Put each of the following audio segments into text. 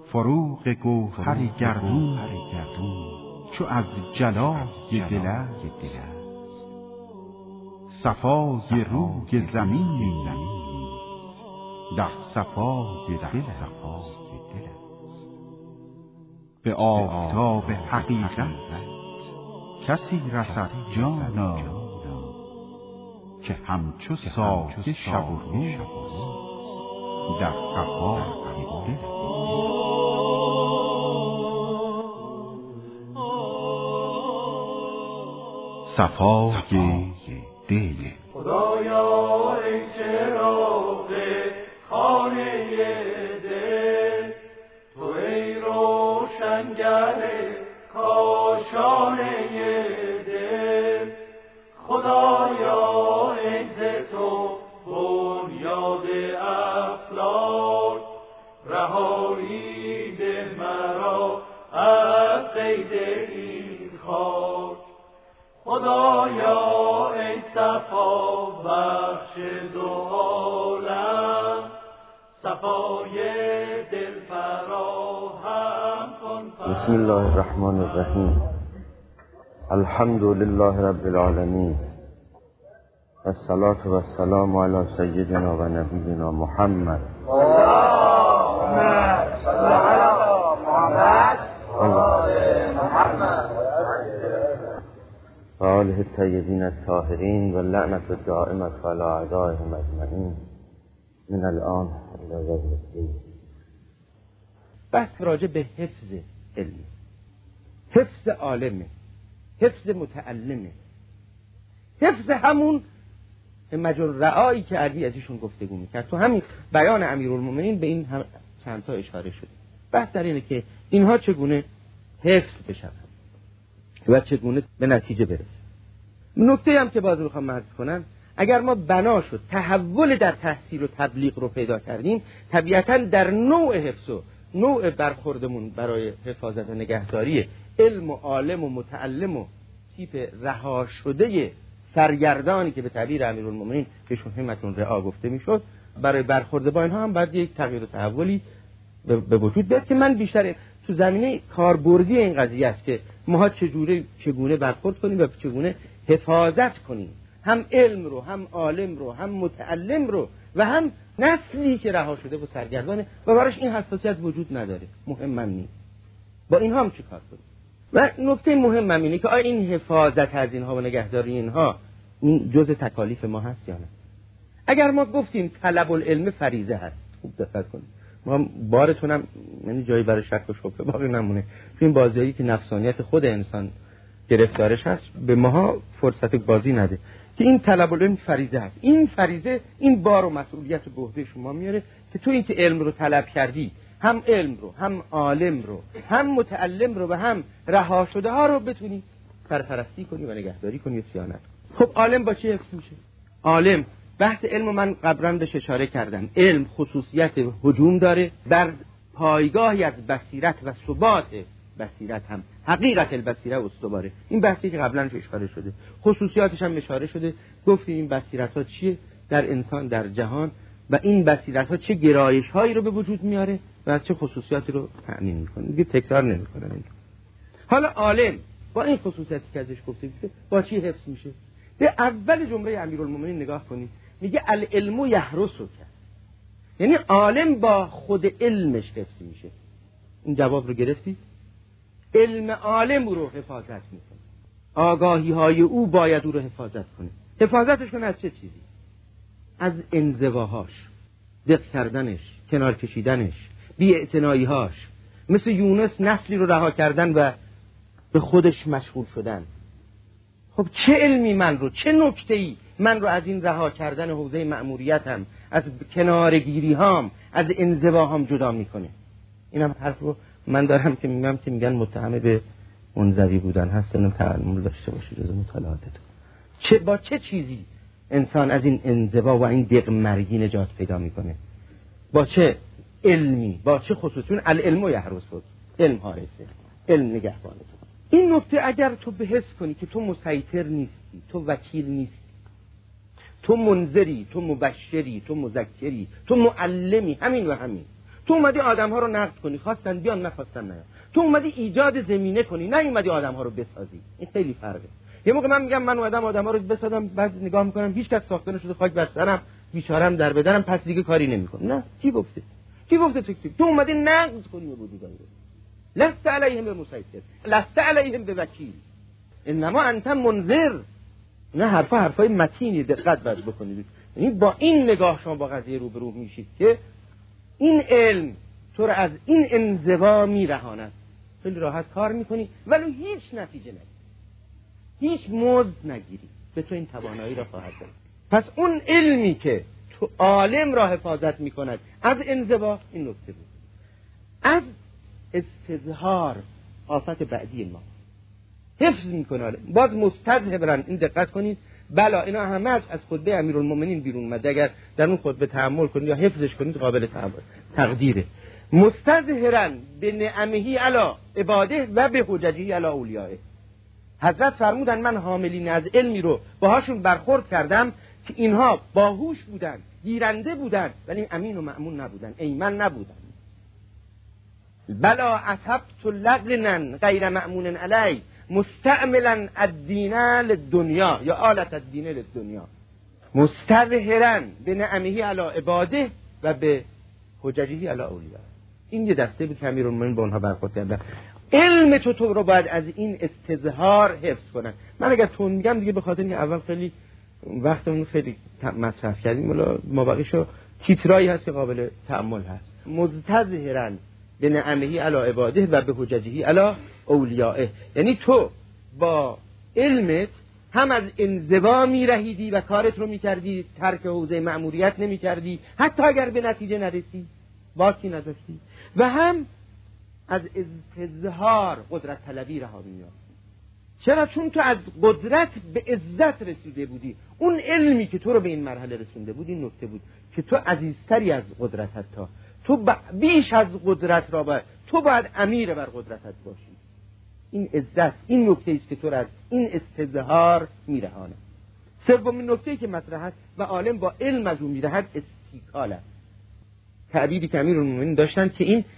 فروغ گوهر گردون چو از جلای دل است، صفای روی زمین در صفای دل است. به آفتاب حقیقت کسی رسد جانا، که همچو سایه شب و روز در قفای دل. صفای دل. خدایا ای چراغ خانه دل، تو ای روشنگر کاشانه دل. خدایا ای ز تو بنیاد افلاک، رهایی ده مرا از قید این خاک. خدایا ای صفا بخش دو عالم، صفای دل فراهم کن. بسم الله الرحمن الرحیم. الحمد لله رب العالمین، الصلاة و السلام علی سیدنا و نبینا محمد. اللهم صل علی محمد و آل محمد و آله الطیبین الطاهرین و لعنت الدائمة علی اعدائهم اجمعین من الان الی یوم الدین. بحث راجع به حفظ علمی، حفظ عالمه، حفظ متعلمه، حفظ همون مجال رعایی که علی ازشون گفتگو میکرد. تو همین بیان امیرالمومنین به این هم چند تا اشاره شده. بحث در اینه که اینها چگونه حفظ بشن و چگونه به نتیجه برسه. نکته هم که باز میخوام مرز کنم، اگر ما بنا شد تحول در تحصیل و تبلیغ رو پیدا کردیم، طبیعتاً در نوع حفظ و نوع برخوردمون برای حفاظت و نگهداری علم و عالم و متعلم و تیپ رها شده سرگردانی که به تعبیر امیرالمومنین بهشون همتون رعا گفته میشد، برای برخورد با اینها هم باید یک تغییر و تحولی به وجود بیاد که من بیشتر تو زمینه کاربردی این قضیه است که ما چگونه برخورد کنیم و چگونه حفاظت کنیم، هم علم رو، هم عالم رو، هم متعلم رو و هم نسلی که رها شده و سرگردانه و براش این حساسیت وجود نداره. مهمم نیست با اینها هم چی کار کنیم. و نکته مهمم اینه که آیا این حفاظت از اینها و نگهداری اینها این جزء تکالیف ما هست یا نه. اگر ما گفتیم طلب العلم فریضه هست، خوب دقت کنید، ما بارتونم یعنی جایی برای شک و شبهه باقی نمونه. تو این بازیایی که نفسانیت خود انسان گرفتارش هست به ماها فرصت بازی نده که این طلب العلم فریضه هست. این فریضه این بار و مسئولیت و بهده شما میاره که تو این که علم رو طلب کردی، هم علم رو، هم عالم رو، هم متعلم رو و هم رها شده ها رو بتونی سرپرستی کنی و نگهداری کنی و صیانت کنی. خب عالم با چی حفظ میشه؟ عالم، بحث علم من قبلا بهش اشاره کردم، علم خصوصیت هجوم داره بر پایگاهی از بصیرت و ثبات بصیرت، هم حقیقت البصیره استواره. این بحثی که قبلا اشاره شده، خصوصیاتش هم اشاره شده. گفتیم این بصیرت ها چیه در انسان، در جهان، و این بصیرت ها چه گرایش هایی رو به وجود میاره و چه خصوصیاتی رو تأمین میکنه. دیگه تکرار نمیکنم. حالا عالم با این خصوصیاتی که ازش گفتیم با چی حفظ میشه؟ به اول جمله امیرالمومنین نگاه کنید، میگه العلم یحرسک، یعنی عالم با خود علمش حفظ میشه. این جواب رو گرفتید؟ علم عالم رو حفاظت میکنه، آگاهی های او باید او رو حفاظت کنه. حفاظتش کنه از چه چیزی؟ از انزواهاش، دق کردنش، کنار کشیدنش، بی اعتنایی‌هاش، مثل یونس نسلی رو رها کردن و به خودش مشغول شدن. خب چه علمی من رو، چه نکته‌ای من رو از این رها کردن حوزه مأموریتم، از کنارگیری هام، از انزواهام جدا میکنه؟ اینم حرف رو من دارم که میگن متهم به منزوی بودن هست. اینم تعامل داشته باشه جز مطالعاتتون. با چه چیزی انسان از این انزوا و این دق مرگی نجات پیدا میکنه؟ با چه علمی، با چه خصوصیون؟ العلم یحرسک، علم حارسه، علم نگهبانه. این نکته اگر تو بحث کنی که تو مسیطر نیستی، تو وکیل نیستی، تو منذری، تو مبشری، تو مذکری، تو معلمی، همین و همین، تو اومدی آدم‌ها رو نقد کنی، خواستن بیان نخواستن نیان. تو اومدی ایجاد زمینه کنی، نه اومدی آدم‌ها رو بسازی. این خیلی فرقه. یه موقع من میگم من اومدم آدم‌ها رو بسازم، بعد نگاه میکنم هیچ کس ساخته نشده، خاک بر سرم، بیچاره‌ام در بدنم، پس دیگه کاری نمی‌کنم. نه، کی گفته تو اومدی نقد کنی به بودگان رو. لست علیهم بمسیطر، لست علیهم بوکیل، انما انت منذر. نه حرفای متینی، دقت باید بکنید. یعنی با این نگاه شما با قضیه روبرو میشید که این علم تو رو از این انزوا میرهاند. خیلی راحت کار میکنی ولی هیچ نتیجه نگیری، هیچ مزد نگیری، به تو این توانایی را خواهد داد. پس اون علمی که تو عالم را حفاظت میکند از انزوا، این نکته بود. از استظهار، آفت بعدی ما حفظ میکنه. باز مستظهرن، این دقت کنید. بلا اینا همه از خطبه امیرالمومنین بیرون اومده، اگر در اون خطبه تأمل کنید یا حفظش کنید قابل تقدیره. مستظهرن به نعمهی علی عباده و به حججهی علی اولیائه. حضرت فرمودن من حاملین از علمی رو باهاشون برخورد کردم که اینها باهوش بودن، گیرنده بودن، ولی امین و مأمون نبودن، ایمن نبودن. بلا عتبت لغنا غیر مأمون علی مستعملا الدین للدنیا یا آلت الدین للدنیا. مستظهرا به نعمهی علی عباده و به حججهی علی اولیاء. این یه دسته بود که امیرالمومنین با اونها برخورد کردن. علم تو رو باید از این استظهار حفظ کنن. من اگر تون میگم دیگه به خاطر این اول خیلی وقتمون خیلی مصرف کردیم، ولی ما بقیشو تیترایی هست که قابل تأمل هست. مستظهرا به نعمهی علی عباده و به حججهی علی اولیائه. یعنی تو با علمت هم از انزوا میرهیدی و کارت رو میکردی، ترک حوزه مأموریت نمیکردی، حتی اگر به نتیجه نرسی باکی نداشتی، و هم از استظهار قدرت طلبی رها می‌یافتی. چرا؟ چون تو از قدرت به عزت رسیده بودی. اون علمی که تو رو به این مرحله رسونده بود این نکته بود که تو عزیزتری از قدرت، حتی تو بیش از قدرت را باید، تو باید امیر بر قدرتت باشی. این عزت، این نکته است که تو را از این استظهار میرهانه. سومین نکته که مطرح است و عالم با علم از اون میرهد استیکال است. تعبیری که امیرالمومنین داشتن که این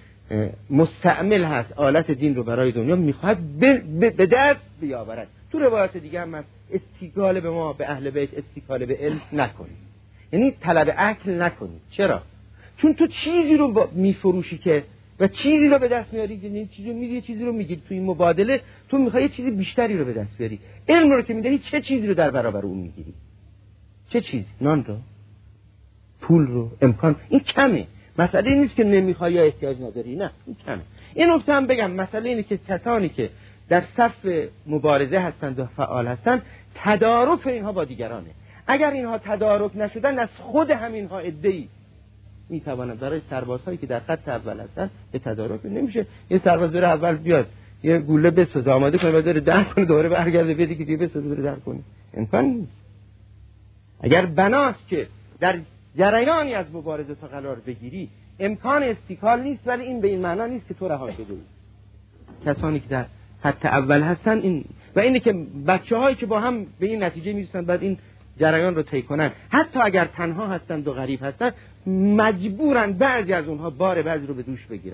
مستعمل هست، آلت دین رو برای دنیا میخواد به دست بیاورد. تو روایات دیگه هم استیکال به ما، به اهل بیت، استیکال به علم نکنید، یعنی طلب عقل نکنید. چرا؟ چون تو چیزی رو میفروشی که و چیزی رو به دست میاری، یعنی چیزی میدی، چیزی رو میگیری. تو این مبادله تو میخوای چیزی بیشتری رو به دست بیاری. علم رو که میدی چه چیزی رو در برابر اون میگیری؟ چه چیزی؟ نان رو، پول رو، امکان. این کمه. مسئله این نیست که نمیخوای یا احتیاج نداری، نه، این کمه. این نکته هم بگم، مسئله اینه که کسانی که در صف مبارزه هستند و فعال هستند، تدارک اینها با دیگرانه. اگر اینها تدارک نشدن، از خود همینها عده‌ای میتوانند برای سربازهایی که در خط اول هستن به تدارک نمیشه. یه سرباز بره اول بیاد یه گوله بسازه آماده کنه بعد بره در کنه، دوباره برگرده بیاد که بسازه بره در کنه، امکان نیست. اگر بناست که در جریانی از مبارزه تا قرار بگیری امکان استیکال نیست، ولی این به این معنا نیست که تو رها شده. کسانی که در خط اول هستن این و اینه که بچه‌هایی که با هم به این نتیجه میرسن بعد این جریان رو طی کنن، حتی اگر تنها هستند و غریب هستند، مجبورن بعضی از اونها بار بعضی رو به دوش بگیرن،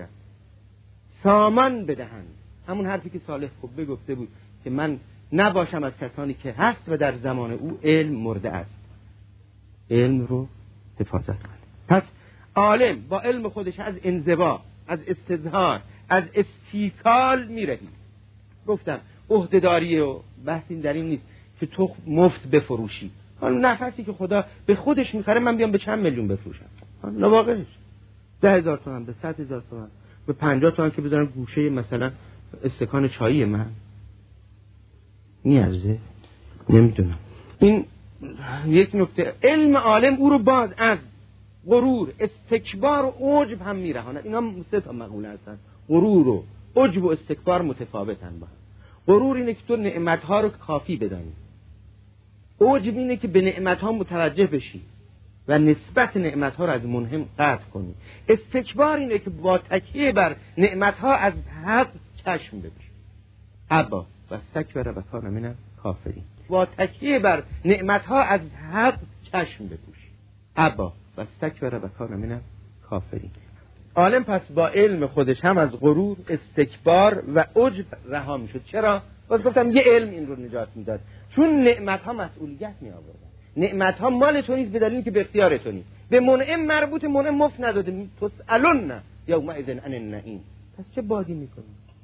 سامان بدهند. همون حرفی که صالح خب گفته بود که من نباشم از کسانی که هست و در زمان او علم مرده است. علم رو حفاظت کنه. پس عالم با علم خودش از انزوا، از استظهار، از استیکال میرهی. گفتم عهده‌داری و بحثی در این نیست که تو مفت بفروشی. اون نفسی که خدا به خودش میخره من بیام به چند میلیون بفروشم؟ نواقعش 10,000 تومان، به 100,000 تومان، به 50 تومان که بذارم گوشه مثلا استکان چایی من نیارزه؟ نمیدونم. این یک نکته. علم عالم او رو باز از غرور، استکبار و عجب هم میرهاند. اینا سه تا مقوله هستن. غرور و عجب و استکبار متفاوتن با هم. غرور اینه که تو نعمتها رو کافی بدانی. عجب اینه که به نعمتها متوجه بشی و نسبت نعمتها رو از منهم قطع کنی. استکبار اینه که با تکیه بر نعمتها از حق چشم بپوشی. ابا و استکبر و کان من الکافرین. با تکیه بر نعمتها از حق چشم بپوشی. ابا و استکبر و کان من الکافرین. عالم پس با علم خودش هم از غرور، استکبار و عجب رها میشد. چرا؟ باز گفتم یه علم این رو نجات میداد، چون نعمت ها مسئولیت می آوردن. نعمت ها مال تو نیست به دلیلی که به اختیار تو نیست. به منعم مربوط، منعم مفت نداده. تسألن یومئذ عن النعیم. پس چه بادی میکنی؟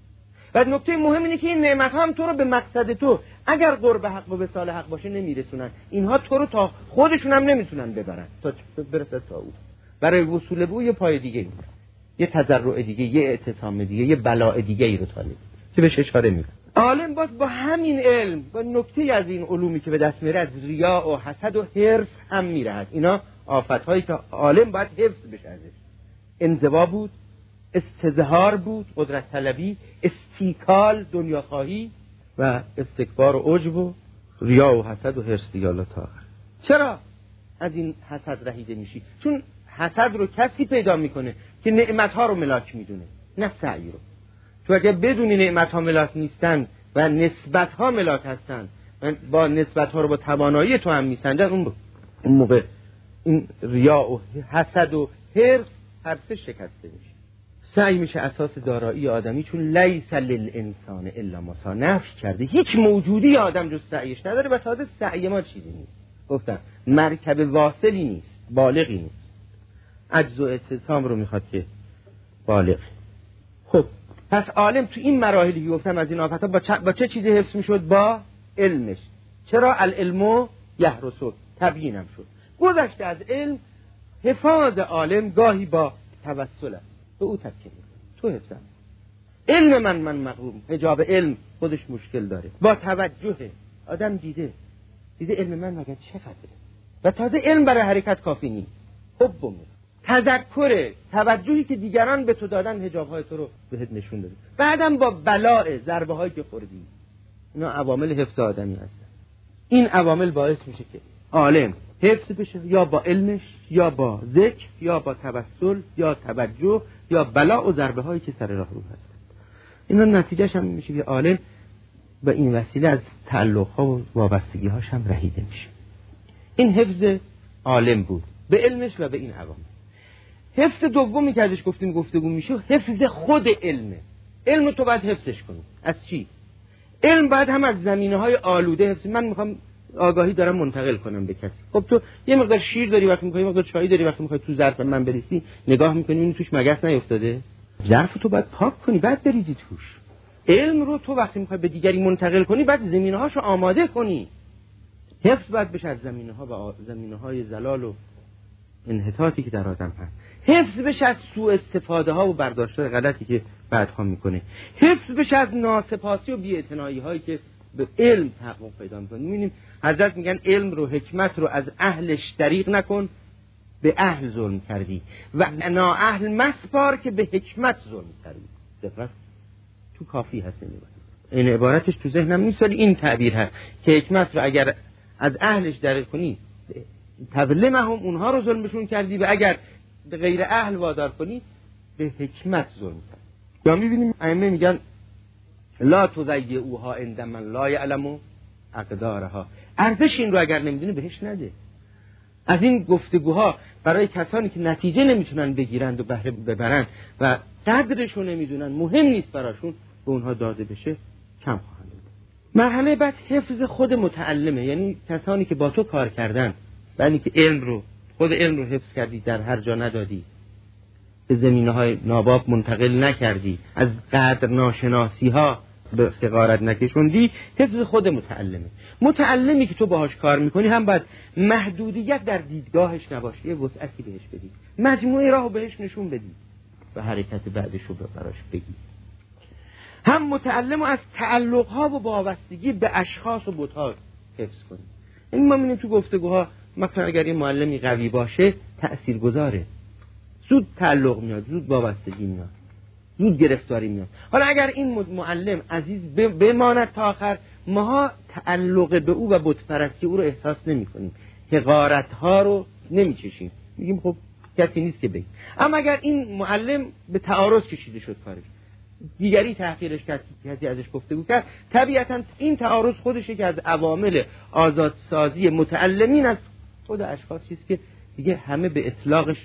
و نکته مهم اینه که این نعمت ها هم تو رو به مقصد تو اگر قرب حق و وصال حق باشه نمیرسونن. اینها تو رو تا خودشون هم نمیتونن ببرن تا برسه تا او. برای وصول به او یه پای دیگه ای، یه تضرع دیگه، یه اعتصام دیگه، یه بلاء دیگه ای رو طالب که بهش اشاره میکنه. عالم باز با همین علم، با نکته از این علومی که به دست میاره، از ریا و حسد و حرص هم میرهد. اینا آفت‌هایی که عالم باید حفظ بشه ازش. انزوا بود، استظهار بود، قدرت طلبی، استیکال، دنیاخواهی و استکبار و عجب و ریا و حسد و حرص دیگه. الله تعالی چرا از این حسد رهیده میشی؟ چون حسد رو کسی پیدا میکنه که نعمت‌ها رو ملاک میدونه، نه سعی رو. تو اگه بدونی نعمت‌ها ملاک نیستن و نسبت‌ها ملاک هستن و با نسبت‌ها رو با توانایی تو هم میسنجن، اون موقع این ریا و حسد و حرص هر سه شکسته میشه. سعی میشه اساس دارایی آدمی، چون لیس للانسان الا ما سعی نفی کرده. هیچ موجودی آدم جز سعیش نداره و تازه سعی ما چیزی نیست. گفتم مرکب واصلی نیست، بالغی نیست. عجز و اعتصام رو میخواد که بالغ. خب پس عالم تو این مراحلی که گفتم از این آفت‌ها با چه چیزی حفظ میشد؟ با علمش. چرا؟ العلم یحرسه، تبیینم شد. گذشته از علم، حفاظ عالم گاهی با توسل است، به او تکیه میکنه. تو حفظم علم من مغروم. حجاب علم خودش مشکل داره. با توجه آدم دیده علم من مگر چقدره و تازه علم برای حرکت کافی نیست. حب تذکر توجهی که دیگران به تو دادن حجاب‌های تو رو بهت نشون داده. بعدم با بلاء ضربه هایی که خوردی. اینا عوامل حفظ آدمی هستن. این عوامل باعث میشه که عالم حفظ بشه، یا با علمش، یا با ذکر، یا با توسل، یا توجه، یا بلاء و ضربه هایی که سر راه رو هستن. اینا نتیجهش هم میشه که عالم به این وسیله از تعلق ها و وابستگی هاش هم رهیده میشه. این حفظ عالم بود به علمش و به این عوامل. حفظ دومی که ازش گفتگو میشه حفظ خود علمه. علم تو باید حفظش کنی. از چی؟ علم باید هم از زمینه‌های آلوده حفظ. من میخوام آگاهی دارم منتقل کنم به کسی. خب تو یه مقدار شیر داری وقتی میخوای، یه مقدار چای داری وقتی میخوای تو ظرف من بریزی، نگاه میکنی این توش مگس نیافتاده؟ ظرف تو باید پاک کنی بعد بریزی توش. علم رو تو وقتی میخوای به دیگری منتقل کنی بعد زمینه‌هاشو آماده کنی. حفظ باید بشه از زمینه‌ها و زمینه‌های زلال و انحطاطی که در آدم هست. حفظ بشه از سوء استفاده ها و برداشت‌های غلطی که بعدها میکنه. حفظ بشه از ناسپاسی و بی‌اعتنایی هایی که به علم تحقق پیدا میکنه. میبینیم حضرت میگن علم رو، حکمت رو از اهلش دریغ نکن، به اهل ظلم کردی، و نا اهل مسپار که به حکمت ظلم کردی. دقیق تو کافی هست این عبارتش تو ذهنم نیست، ولی این تعبیر هست که حکمت رو اگر از اهلش دریغ کنی تظلمهم، اونها رو ظلمشون کردی، و اگر به غیر اهل وادار کنی به حکمت ظلم کردی. یا میبینیم ائمه میگن لا تضیعوها عند من لا یعلم اقدارها. ارزش این رو اگر نمیدونی بهش نده. از این گفتگوها برای کسانی که نتیجه نمیتونن بگیرند و بهره ببرند و قدرشو نمیدونن، مهم نیست براشون، به اونها داده بشه کم خواهند بود. مرحله بعد حفظ خود متعلمه، یعنی کسانی که با تو کار کردن، یعنی که خود علم رو حفظ کردی، در هر جا ندادی، به زمینه‌های ناباب منتقل نکردی، از قدر ناشناسی ها به حقارت نکشوندی. حفظ خود متعلمی که تو باهاش کار میکنی هم باید محدودیت در دیدگاهش نباشه، یه وسعتی بهش بدی، مجموعه راهو بهش نشون بدی و حرکت بعدش رو براش بگی. هم متعلم از تعلق‌ها و وابستگی به اشخاص و بت‌ها حفظ کنی. این ما می‌بینیم تو گفتگوها، مثلا اگر این معلمی قوی باشه تأثیرگذاره، زود تعلق میاد، زود وابستگی میاد، زود گرفتاری میاد. حالا اگر این معلم عزیز بماند تا آخر، ماها تعلق به او و بت‌پرستی او رو احساس نمی‌کنیم، حقارت‌ها رو نمی‌چشیم، میگیم خب کسی نیست که بگیم. اما اگر این معلم به تعارض کشیده شد کارش، دیگری تحقیرش کرد، کسی ازش گفتگو کرد، طبیعتاً این تعارض خودشه که از عوامل آزادسازی متعلمین از خود اشخاص چیست که دیگه همه به اطلاقش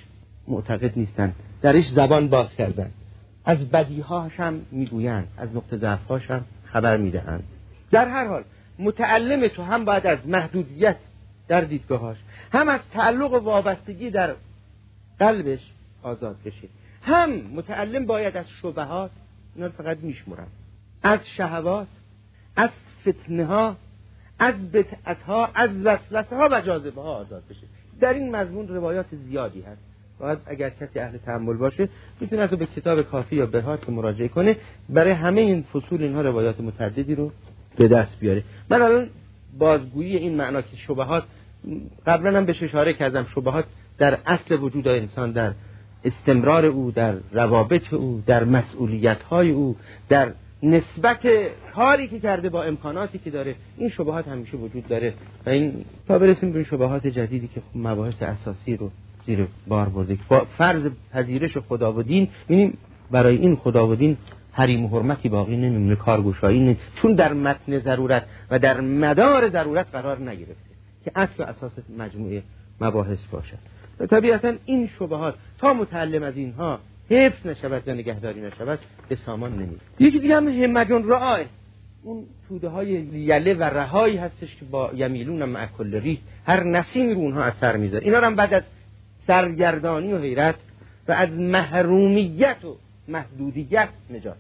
معتقد نیستن، درش زبان باز کردن، از بدیهاش هم میگویند، از نقطه ضعف‌هاش هم خبر میدهند. در هر حال متعلم تو هم باید از محدودیت در دیدگاهاش، هم از تعلق و وابستگی در قلبش آزاد بشه. هم متعلم باید از شبهات، اینا فقط میشمرم، از شهوات، از فتنه ها، از بدعت ها، از وسوسه ها و جاذبه ها آزاد بشه. در این مضمون روایات زیادی هست. باید اگر کسی اهل تأمل باشه میتونه از به کتاب کافی یا بهات مراجعه کنه، برای همه این فصول اینها روایات متعددی رو به دست بیاره. من الان بازگویی این معنا که شبهات، قبلا هم بهش اشاره کردم، شبهات در اصل وجود انسان، در استمرار او، در روابط او، در مسئولیت‌های او، در نسبت کاری که کرده با امکاناتی که داره، این شبهات همیشه وجود داره. و این تا برسیم به این شبهات جدیدی که مباحث اساسی رو زیر بار برده، با فرض پذیرش خدا و دین، ببینیم برای این خدا و دین حریم و حرمتی باقی نمیمونه، کارگشایی نیست، چون در متن ضرورت و در مدار ضرورت قرار نگرفته که اصل و اساس مجموعه مباحث باشد. و طبیعتا این شبهات تا متعلم از اینها حفظ نشود یا نگهداری نشود به سامان نمیره. یکی دیگه هم همجون رعای، اون توده های یله و رهایی هستش که با یمیلون مع کل ریح، هر نسیم رو اونها اثر میذاره. اینا رو هم بعد از سرگردانی و حیرت و از محرومیت و محدودیت نجات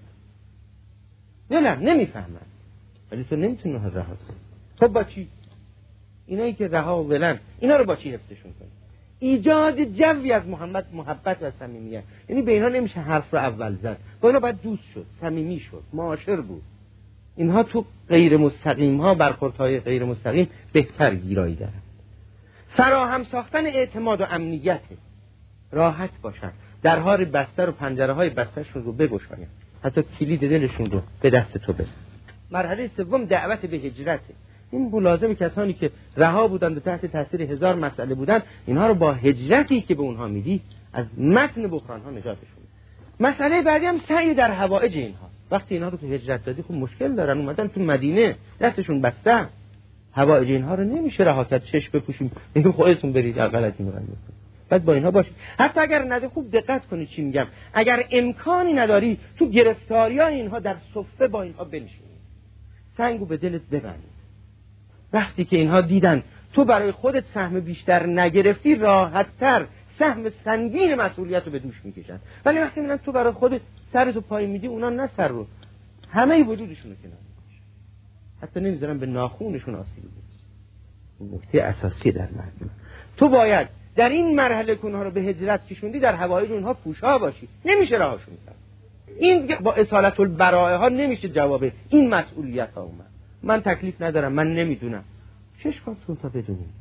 نمیفهمن، ولی تو نمیتونی رها کنی. تو با چی؟ اینایی که رها و ولن، اینا رو با چی حفظشون کنی؟ ایجاد جوی از محبت و صمیمیت. یعنی به اینا نمیشه حرف رو اول زد، با اینا باید دوست شد، صمیمی شد، معاشر بود. اینها تو غیر مستقیم ها، برخوردهای غیر مستقیم بهتر گیرایی دارن. فراهم ساختن اعتماد و امنیت، راحت باشن، درها رو بسته و پنجره های بسته‌شون رو بگشاین، حتی کلید دلشون رو به دست تو بزن. مرحله سوم دعوت به هجرته. این ملازم کسانی که رها بودند و تحت تاثیر هزار مسئله بودند، اینها رو با هجرتی که به اونها میدی از متن بحران ها نجاتشون. مسئله بعدی هم سعی در حوائج اینها. وقتی اینها رو تو هجرت دادی، خب مشکل دارن، اومدن تو مدینه دستشون بسته، حوائج اینها رو نمیشه رها کرد. چشم بپوشیم اینو خودتون برید در غلطی می‌کنید. بعد با اینها باشید. حتی اگر نده، خوب دقت کنید چی میگم، اگر امکانی نداری تو گرفتاریای اینها در صفه با اینها بنشینید، سنگو به دلت ببندید. وقتی که اینها دیدن تو برای خودت سهم بیشتر نگرفتی، راحت‌تر سهم سنگین مسئولیت رو به دوش میکشن. ولی وقتی میبینن تو برای خودت سرتو پایین میدی، اونا نه سر رو، همه وجودشون رو کنار میکشن، حتی نمیذارن به ناخونشون آسیب برسه. نکته اساسی در معنی تو باید در این مرحله که اونها رو به هجرت کشوندی، در حوایج اونها پوشا باشی، نمیشه رهاشون کرد. این با اصالت البراءه ها نمیشه جواب این مسئولیت ها اومد. من تکلیف ندارم، من نمیدونم، چشماتون تا بدونیم.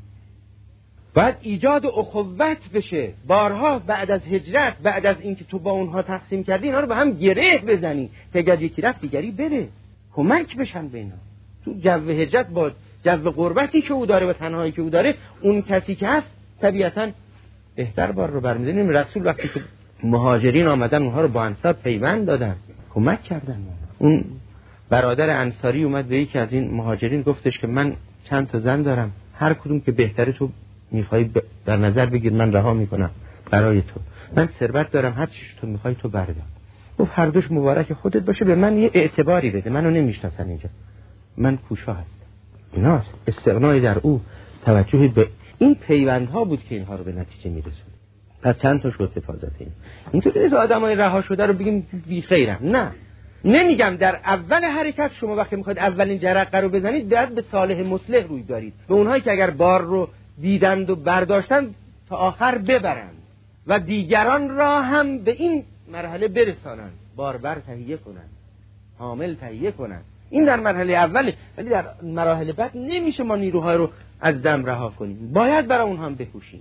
باید ایجاد اخوت بشه. بارها بعد از هجرت، بعد از اینکه تو با اونها تقسیم کردی، اینا رو به هم گره بزنی که اگر یکی رفت دیگری بره، کمک بشن به اینا. تو جو هجرت با جو غربتی که او داره و تنهایی که او داره، اون کسی که هست طبیعتاً بهتر بار رو برمی‌داریم. رسول وقتی که مهاجرین آمدن، اونها رو با انصار پیوند دادن، کمک کردن. اون برادر انصاری اومد به یکی از این مهاجرین گفتش که من چند تا زن دارم، هر کدوم که بهتره تو میخوای در نظر بگیر، من رها میکنم برای تو. من ثروت دارم، هر چیز تو میخوای تو بردار. گفت هر دوش مبارک خودت باشه، به من یه اعتباری بده، منو نمیشناسن اینجا، من کوشا هستم. ایناست استغنای در او، توجه به این پیوندها بود که اینها رو به نتیجه میرسونه. پس چند تا شد حفاظت اینطوری نیست آدمای رها شده رو بگیم بی خیرن. نه، نمیگم در اول حرکت شما وقتی میخواید اولین جرقه رو بزنید، باید به صالح مصلح روی دارید، به اونهایی که اگر بار رو دیدند و برداشتند تا آخر ببرند و دیگران را هم به این مرحله برسانند، باربر تهیه کنند، حامل تهیه کنند. این در مرحله اوله، ولی در مراحل بعد نمیشه ما نیروهای رو از دم رها کنیم، باید برای اونها هم بکوشیم.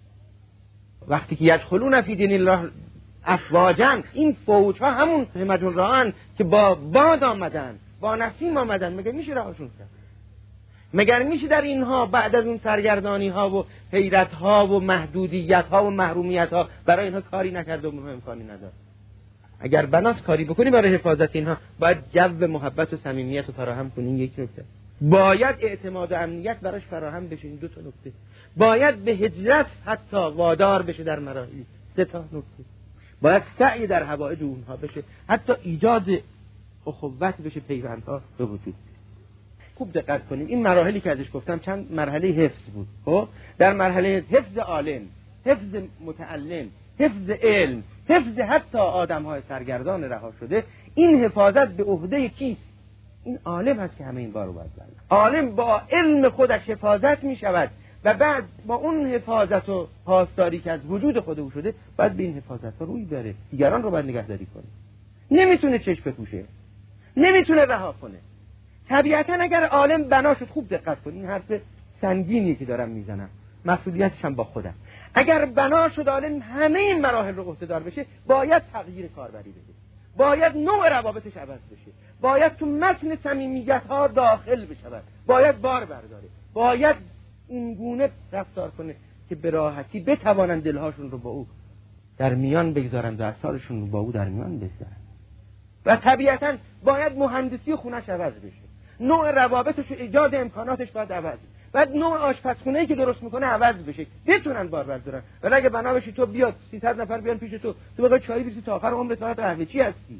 وقتی که یدخلون فی دین الله افواجا، این فوجها همون همجون راهن که با باد آمدن، با نسیم آمدن، مگر میشه راهشون کرد؟ مگر میشه در اینها بعد از اون سرگردانی ها و حیرت ها و محدودیت ها و محرومیت ها برای اینها کاری نکرد و اونها امکانی نداره؟ اگر بناس کاری بکنی برای حفاظت اینها، باید جو محبت و صمیمیت رو فراهم کنین. یک نکته، باید اعتماد و امنیت براش فراهم بشه. این دو تا نکته، باید به هجرت حتی وادار بشه در مراحلی. 3 نکته. باید سعی در حوائج اونها بشه، حتی ایجاد اخوت بشه، پیوندها به وجود بیاد. خوب دقت کنیم، این مراحلی که ازش گفتم چند مرحله حفظ بود. خب در مرحله حفظ عالم، حفظ متعلم، حفظ علم، حفظ حتی آدم‌های سرگردان رها شده، این حفاظت به عهده کیست؟ این عالم هست که همه این بارو باید برداره. عالم با علم خودش حفاظت می شود و بعد با اون حفاظت و پاسداری که از وجود خود او شده باید به این حفاظت ها روی بره، دیگران رو باید نگهداری کنه. نمیتونه چشم بپوشه، نمیتونه رها کنه. طبیعتا اگر عالم بنا شد، خوب دقت کن، این حرف سنگینیه که دارم میزنم، مسئولیتش هم با خودم. اگر بنا شد عالم همه این مراحل رو عهده‌دار بشه، باید تغییر کاربری بده، باید نوع روابطش عوض بشه، باید تو متن صمیمیت‌ها داخل بشود، باید بار برداره، باید این گونه رفتار کنه که به راحتی بتوانند دلهاشون رو با او در میان بگذارند و اثرشون رو با او در میان بگذارند. و طبیعتاً باید مهندسی خونش عوض بشه، نوع روابطش و ایجاد امکاناتش باید عوض بشه، بعد نوع آشپزخونه‌ای که درست میکنه عوض بشه، بتونن بار بردارن. ولی اگه بنا بشه تو بیاد 300 نفر بیان پیش تو بخوای چای بریزی تا آخر عمرت فقط قهوه چی هستی،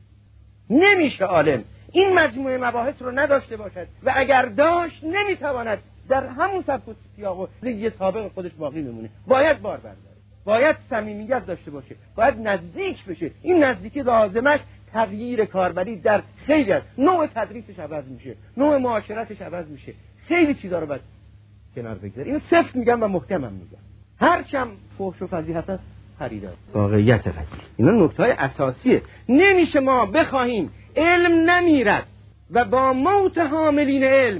نمیشه عالم این مجموعه مباحث رو نداشته باشد و اگر داشت نمیتواند در همون سبک و سیاق و زندگی سابق خودش باقی بمونه. باید بار برداره، باید صمیمیت داشته باشه، باید نزدیک بشه. این نزدیکی لازمش تغییر کاربری در خیلی از نوع تدریسش عوض میشه، نوع معاشرتش عوض میشه، خیلی چیزا رو باید کنار بگذاره. اینو سفت میگم و محکمم میگم، هرچم فحش و فضیحت هست خریدار واقعیت فضیحت. اینا نکته‌های اساسیه. نمیشه ما بخواهیم علم نمیرد و با موت حاملین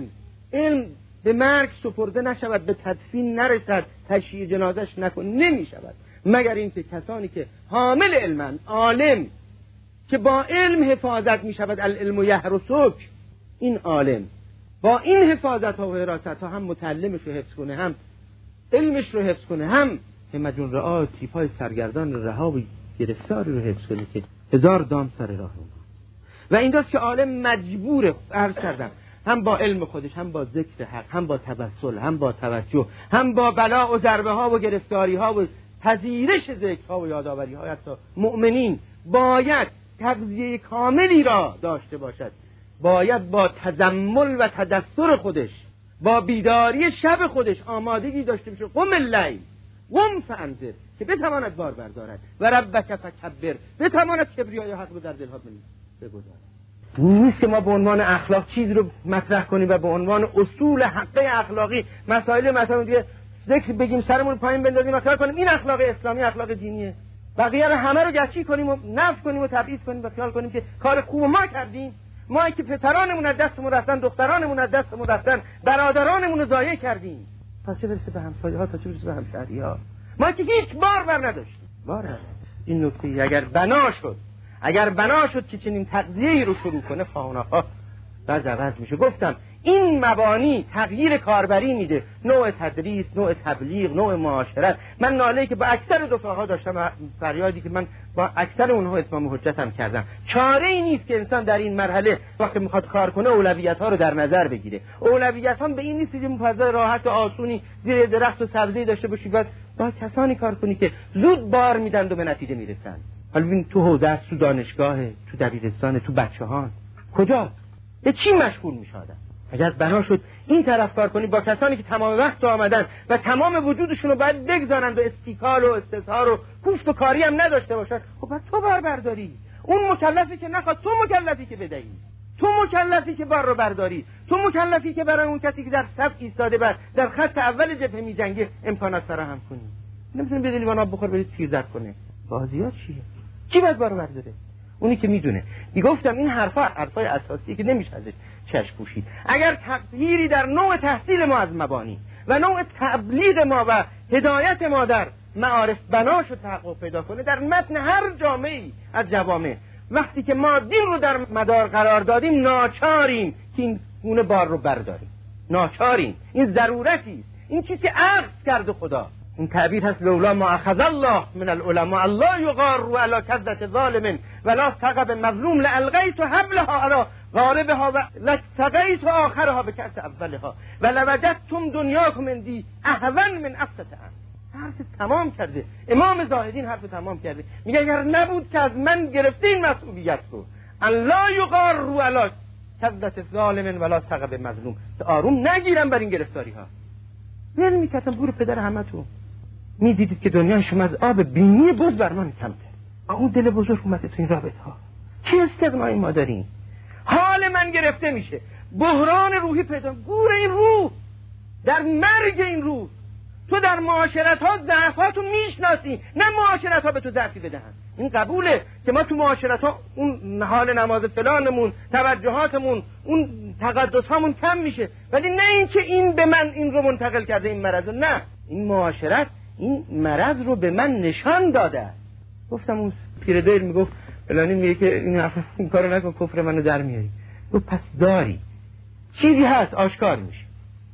علم به مرگ سپرده نشود، به تدفین نرسد، تشییع جنازش نکن، نمیشود مگر اینکه کسانی که حامل علمند، عالم که با علم حفاظت میشود، العلم یحرسک، این عالم با این حفاظت ها و حراست ها هم متعلمش رو حفظ کنه، هم علمش رو حفظ کنه، هم همجون رعا تیپای سرگردان رها و گرفتاری رو حفظ کنه که هزار دام سر راه رو. و اینجاست که عالم مجبوره، عرض کردم، هم با علم خودش، هم با ذکر حق، هم با توسل، هم با توجه، هم با بلا و ضربه ها و گرفتاری ها و پذیرش ذکرها و یادآوری ها حتی مؤمنین، باید تغذیه کاملی را داشته باشد. باید با تزمل و تدثر خودش، با بیداری شب خودش آمادگی داشته باشه. قم اللیل قم فانذر، که بتواند بار بردارد و ربک فکبر، بتواند کبریای حق رو در دلها بگذارد. نیست که ما به عنوان اخلاق چیزی رو مطرح کنیم و به عنوان اصول حقه اخلاقی مسائل مثلا دیگه ذکر بگیم سرمون پایین بندازیم و خیال کنیم این اخلاق اسلامی اخلاق دینیه، بقیه رو همه رو گچی کنیم و نفی کنیم و تبعیض کنیم و خیال کنیم که کار خوب ما کردیم. ما که پسرانمون از دستمون رفتن، دخترانمون از دستمون رفتن، برادرانمون رو ضایع کردیم، تا چه برسه به همسایه‌ها، تا چه برسه به همشهری‌ها، ما که هیچ بار بر نداشتیم. این نکته اگر بنا شد که چنین تغذیه‌ای رو شروع کنه، فاوناها بعد عوض میشه. گفتم این مبانی تغییر کاربری میده، نوع تدریس، نوع تبلیغ، نوع معاشرت. من ناله‌ای که با اکثر دفعه‌ها داشتم، فریادی که من با اکثر اونها اتمام حجتم کردم، چاره ای نیست که انسان در این مرحله وقتی میخواد کار کنه اولویت‌ها رو در نظر بگیره. اولویت‌ها به این نیست که مفضل راحت و آسونی زیر درخت و سبزی داشته باشی، بعد با کسانی کار کنی که زود بار میدن و به نتیجه میرسن. حالا ببین تو حوزه، تو دانشگاه، تو دبیرستان، تو بچه‌ها کجا به چی مشغول میشه آدم؟ اگر بنا شد این طرف کار کنی با کسانی که تمام وقت آمدن و تمام وجودشون رو باید بگذارن و استیکال و استظهار و کوفت و کاری هم نداشته باشن، خب بعد تو بار برداری. اون مکلفی که نخواد، تو مکلفی که بدهی، تو مکلفی که بار رو برداری، تو مکلفی که برای اون کسی که در صف ایستاده در خط اول جبهه میجنگه امکانات فراهم کنی. نمیتونی به لیوان آب بخور برید تیرزد کنه. بازی‌ها چیه؟ کی باید بار برداره؟ اونی که میدونه. گفتم این حرفای اساسیه که نمیشه ازش چشم پوشید. اگر تغییری در نوع تحصیل ما از مبانی و نوع تبلیغ ما و هدایت ما در معارف بنا شد تحقق پیدا کنه در متن هر جامعه‌ای از جوامع، وقتی که ما دین رو در مدار قرار دادیم، ناچاریم که این گونه بار رو برداریم. ناچاریم، این ضرورتی است، این چیزی که عقد کرده خدا. این تعبیر هست لولا ما اخذ الله من العلماء الله یغار علی کذبة ظالم ولا ثقب مظلوم لالقیت حبلها علی غاربها و لسقیت آخرها بکأس اولها ولوجدتم دنیاکم عندی اهون من افسدها. حرف تمام کرده. امام زاهدین حرف تمام کرده، میگه اگر نبود که از من گرفته این مسئولیت رو، الله یقار رو علا کذبت ظالم ولا ثقب مظلوم، آروم نگیرم بر این گرفتاری ها. ول میکردم بور پدر همتون. میدیدید که دنیا شما از آب بینی بز بر من کمتر. اون دل بزرگ اومده تو این رابطه ها. چه استغنایی ما داریم؟ حال من گرفته میشه، بحران روحی پیدا. گور این روح، در مرگ این روح. تو در معاشرت ها ضعفاتو میشناسی، نه معاشرت ها به تو ضعفی بدهن. این قبوله که ما تو معاشرت ها اون حال نماز فلانمون، توجهاتمون، اون تقدس هامون کم میشه، ولی نه این که این به من این رو منتقل کرده این مرض. نه، این معاشرت این مرض رو به من نشان داده. گفتم اون پیردل میگفت فلانی میگه که این کارو نکن کفر منو در میاری. گفت پس داری چیزی هست آشکار میشه.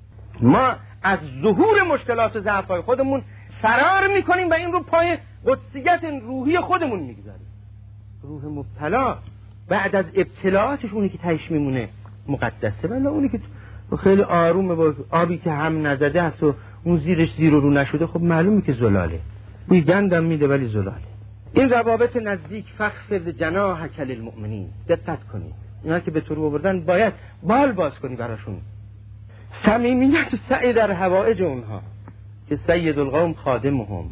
ما از ظهور مشکلات و ضعف‌های خودمون فرار میکنیم و این رو پای قدسیت روحی خودمون میگذاریم. روح مبتلا بعد از ابتلاعاتش اونی که تهش میمونه مقدسه، ولی اونی که خیلی آرومه با آبی که هم نزده است و اون زیرش زیر و رو نشده، خب معلومه که زلاله، بوی گندم میده ولی زلاله. این روابط نزدیک فخفض جناحک للمؤمنین، دقت کنید. اینا که به تو رو آوردن باید بال باز کنی براشون. صمیمیت و سعی در حوائج اونها که سید القوم خادمهم،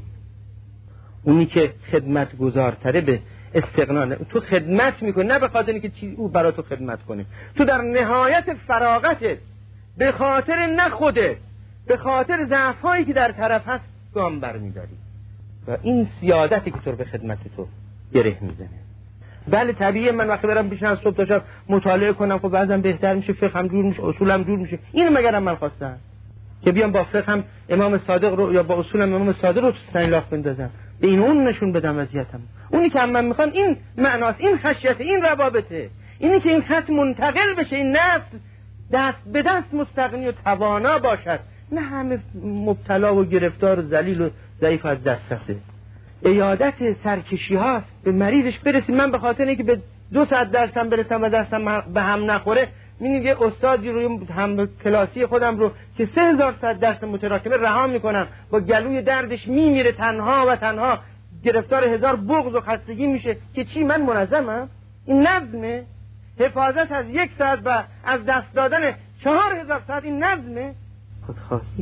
اونی که خدمت گزارتره به استغنا. تو خدمت میکنی نه به خاطر اینکه او برای تو خدمت کنه، تو در نهایت فراغتت به خاطر نه خودت، به خاطر ضعف‌هایی که در طرف هست گام برمی‌داری و این سیادتی که تو به خدمت تو گره میزنه. بله طبیعیه من وقتی برم پیش از صبح تا شب مطالعه کنم، خب بعضی بهتر میشه، فقهم جور میشه، اصولم جور میشه. اینو مگرم من خواستم که بیام با فقهم امام صادق رو یا با اصولم امام صادق رو تو سنگ لاخ بندازم، به این اون نشون بدم وضعیتم. اونی که من میخوام این معناست، این خشیت، این روابطه، اینی که این خط منتقل بشه، این نفس دست به دست مستغنی و توانا باشد، نه همه مبتلا و گرفتار و ذلیل و ضعیف از دست رفته. عیادت سرکشی ها به مریضش برسیم. من به خاطر اینکه به 2 ساعت درسم برسم و درسم به هم نخوره، میگه استادی روی هم کلاسی خودم رو که 3000 ساعت درس متراکمه رها میکنم، با گلوی دردش میمیره تنها و تنها، گرفتار 1000 بغض و خستگی میشه که چی من منظمم؟ این نظمه؟ حفاظت از 1 ساعت و از دست دادن 4000 ساعت این نظمه؟ خودخواهی.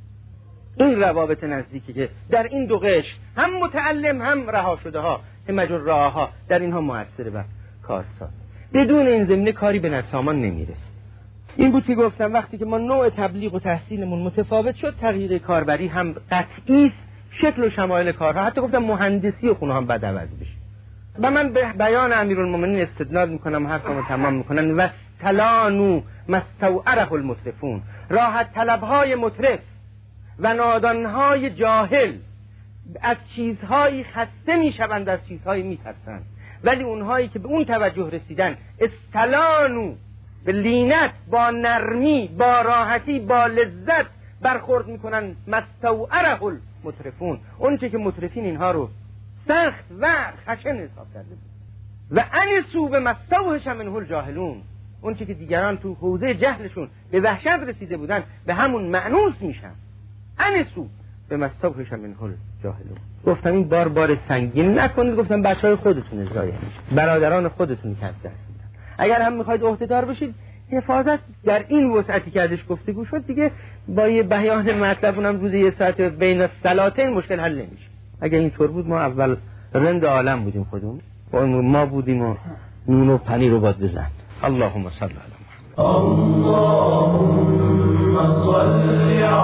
این روابط نزدیکی که در این دو قشر هم متعلم هم رها شده ها، هم مجراه ها، در اینها موثر و کارساز. بدون این زمینه کاری به نتیجه نمیرسه. این بود که گفتم وقتی که ما نوع تبلیغ و تحصیلمون متفاوت شد، تغییر کاربری هم قطعی است، شکل و شمایل کارها، حتی گفتم مهندسی خونه هم بد عوض بشه. و من به بیان امیرالمومنین استدلال میکنم، حرفمو تمام میکنم. و تلانو مستوعره المترفون، راحت طلبهای مترف و نادانهای جاهل از چیزهایی خسته میشوند، از چیزهایی میترسند، ولی اونهایی که به اون توجه رسیدن استلانو به لینت، با نرمی، با راحتی، با لذت برخورد میکنن. مستوعره المترفون، اون چه که مترفین اینها رو سخت و خشن حساب کرده و انسو به مستوحش منه الجاهلون، اون چه که دیگران تو حوزه جهلشون به وحشت رسیده بودن به همون مأنوس میشن. انسو به مستوحش منه الجاهلون. گفتم این بار سنگین نکنید، گفتم بچهای خودتون ضایع میشه، برادران خودتون کف دست میدن. اگر هم میخواید عهده‌دار بشید، حفاظت در این وسعتی که ازش گفتگو شد دیگه با یه بیان مطلب اونم روز 1 ساعت بین الصلاتین مشکل حل نمیشه. اگر اینطور بود ما اول رند عالم بودیم، خودمون ما بودیم و نون و پنیر رو باید بزن. اللهم صل علی محمد. اللهم صل